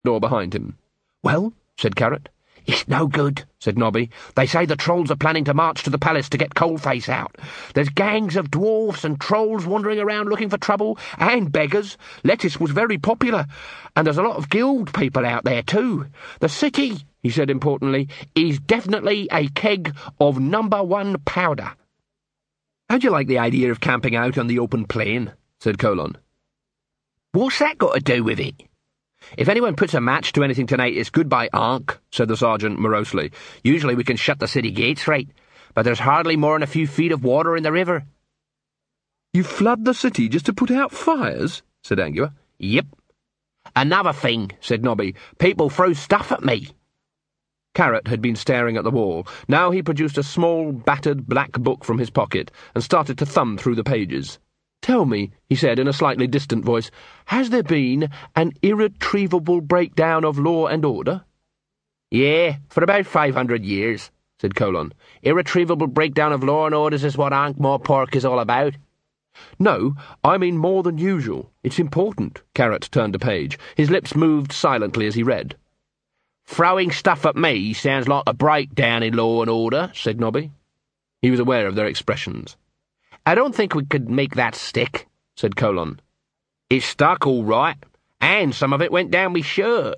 door behind him. "Well," said Carrot. "It's no good," said Nobby. "They say the trolls are planning to march to the palace to get Coalface out. There's gangs of dwarfs and trolls wandering around looking for trouble, and beggars. Lettuce was very popular, and there's a lot of guild people out there too. The city," he said importantly, "is definitely a keg of #1 powder." "How'd you like the idea of camping out on the open plain?" said Colon. "What's that got to do with it?" "If anyone puts a match to anything tonight, it's goodbye Ankh," said the sergeant morosely. "Usually we can shut the city gates right, but there's hardly more than a few feet of water in the river." "You flood the city just to put out fires?" said Angua. "Yep." "Another thing," said Nobby. "People throw stuff at me." Carrot had been staring at the wall. Now he produced a small, battered black book from his pocket and started to thumb through the pages. "Tell me," he said in a slightly distant voice, "has there been an irretrievable breakdown of law and order?" "Yeah, for about 500 years, said Colon. "Irretrievable breakdown of law and orders is what Ankh-Morpork is all about." "No, I mean more than usual. It's important." Carrot turned a page. His lips moved silently as he read. "Throwing stuff at me sounds like a breakdown in law and order," said Nobby. He was aware of their expressions. "I don't think we could make that stick," said Colon. "It stuck all right, and some of it went down me shirt."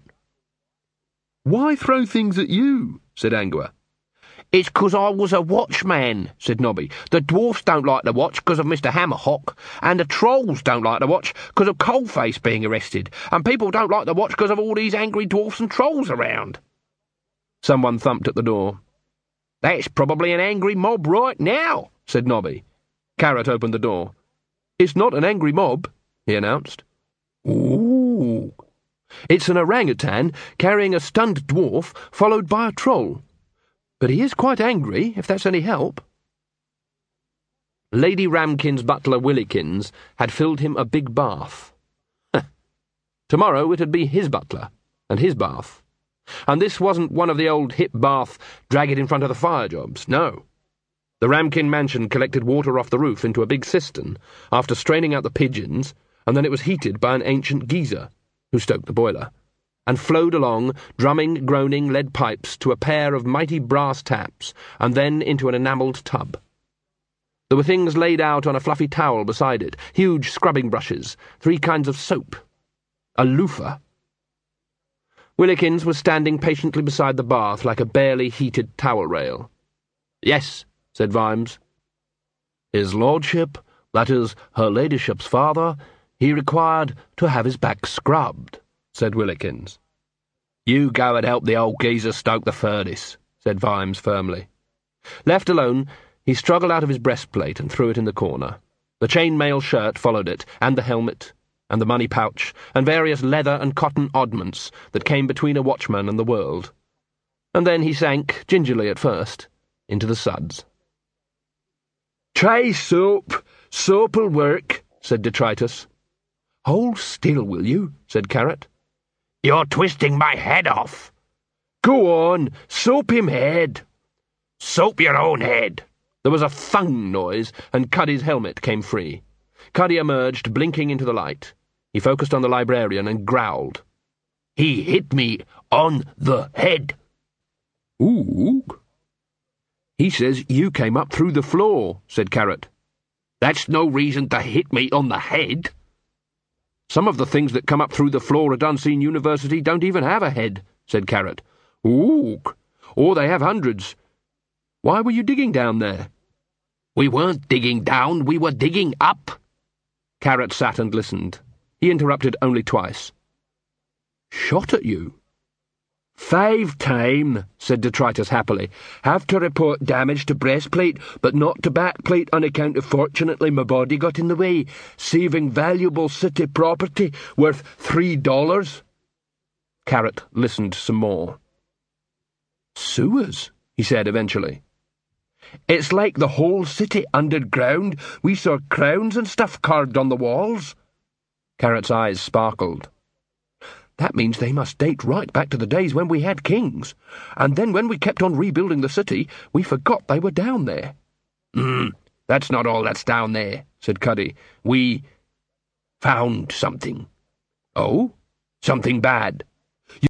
"Why throw things at you?" said Angua. "It's 'cause I was a watchman," said Nobby. "The dwarfs don't like to watch 'cause of Mr. Hammerhock, and the trolls don't like to watch 'cause of Coalface being arrested, and people don't like to watch 'cause of all these angry dwarfs and trolls around." Someone thumped at the door. "That's probably an angry mob right now," said Nobby. Carrot opened the door. "It's not an angry mob," he announced. "Ooh." "It's an orangutan carrying a stunned dwarf, followed by a troll. But he is quite angry, if that's any help." Lady Ramkin's butler Willykins had filled him a big bath. Tomorrow it'd be his butler, and his bath. And this wasn't one of the old hip bath, drag-it-in-front-of-the-fire jobs, no. The Ramkin mansion collected water off the roof into a big cistern, after straining out the pigeons, and then it was heated by an ancient geezer, who stoked the boiler, and flowed along, drumming, groaning lead pipes to a pair of mighty brass taps, and then into an enamelled tub. There were things laid out on a fluffy towel beside it, huge scrubbing brushes, 3 kinds of soap, a loofah. Willykins was standing patiently beside the bath like a barely heated towel rail. "Yes," said Vimes. "His lordship, that is, her ladyship's father, he required to have his back scrubbed," said Willykins. "You go and help the old geezer stoke the furnace," said Vimes firmly. Left alone, he struggled out of his breastplate and threw it in the corner. The chain-mail shirt followed it, and the helmet, and the money pouch, and various leather and cotton oddments that came between a watchman and the world. And then he sank, gingerly at first, into the suds. "Try soap. Soap'll work," said Detritus. "Hold still, will you?" said Carrot. "You're twisting my head off." "Go on, soap him head." "Soap your own head." There was a thung noise, and Cuddy's helmet came free. Cuddy emerged, blinking into the light. He focused on the librarian and growled. "He hit me on the head." "Ooh." "He says you came up through the floor," said Carrot. "That's no reason to hit me on the head." "Some of the things that come up through the floor at Unseen University don't even have a head," said Carrot. "Ooh. Or they have hundreds. Why were you digging down there?" "We weren't digging down, we were digging up." Carrot sat and listened. He interrupted only twice. "Shot at you?" "5 time," said Detritus happily. "Have to report damage to breastplate, but not to backplate on account of fortunately my body got in the way, saving valuable city property worth $3. Carrot listened some more. "Sewers," he said eventually. "It's like the whole city underground. We saw crowns and stuff carved on the walls." Carrot's eyes sparkled. "That means they must date right back to the days when we had kings. And then when we kept on rebuilding the city, we forgot they were down there." That's not all that's down there," said Cuddy. "We found something." "Oh? Something bad?"